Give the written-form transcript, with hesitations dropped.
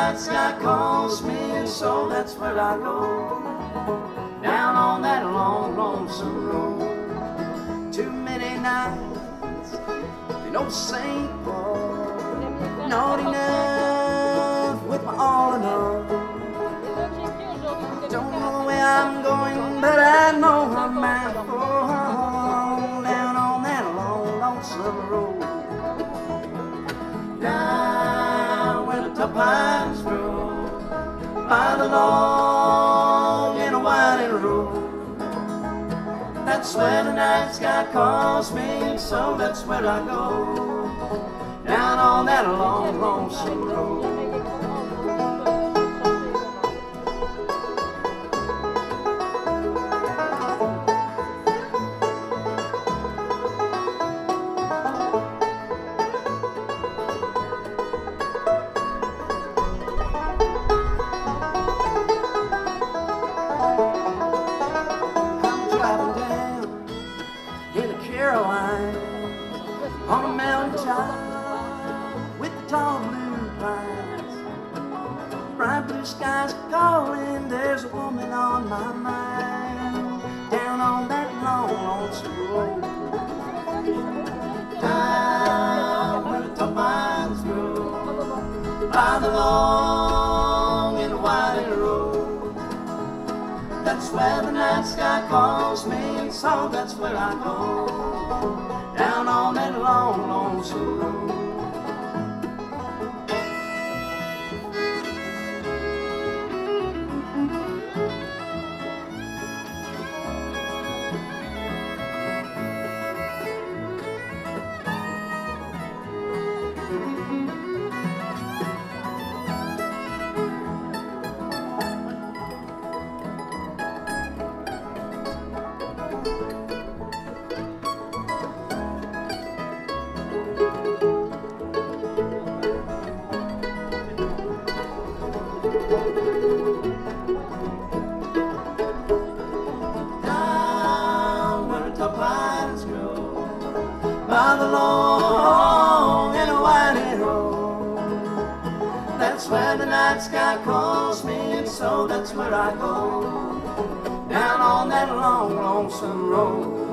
night sky calls me, and so that's where I go. Down on that long, lonesome road. Too many nights in old St. Paul, not enough with my all in all. Don't know where I'm going, but I know I'm bound for home. Down on that long, lonesome road. Down where the topines grow, by the long and winding road. That's where the night sky calls me, so that's where I go. Down on that long, lonesome road. On a mountain top with the tall blue pines, bright blue skies calling, there's a woman on my mind. Down on that long, lonesome road. Down where the tall pines grow, by the long and winding road. That's where the night sky calls me, and so that's where I go. Down on that long, lonesome road. Down where the pines grow, by the long and winding road. That's where the night sky calls me, and so that's where I go. Down on that long, lonesome road.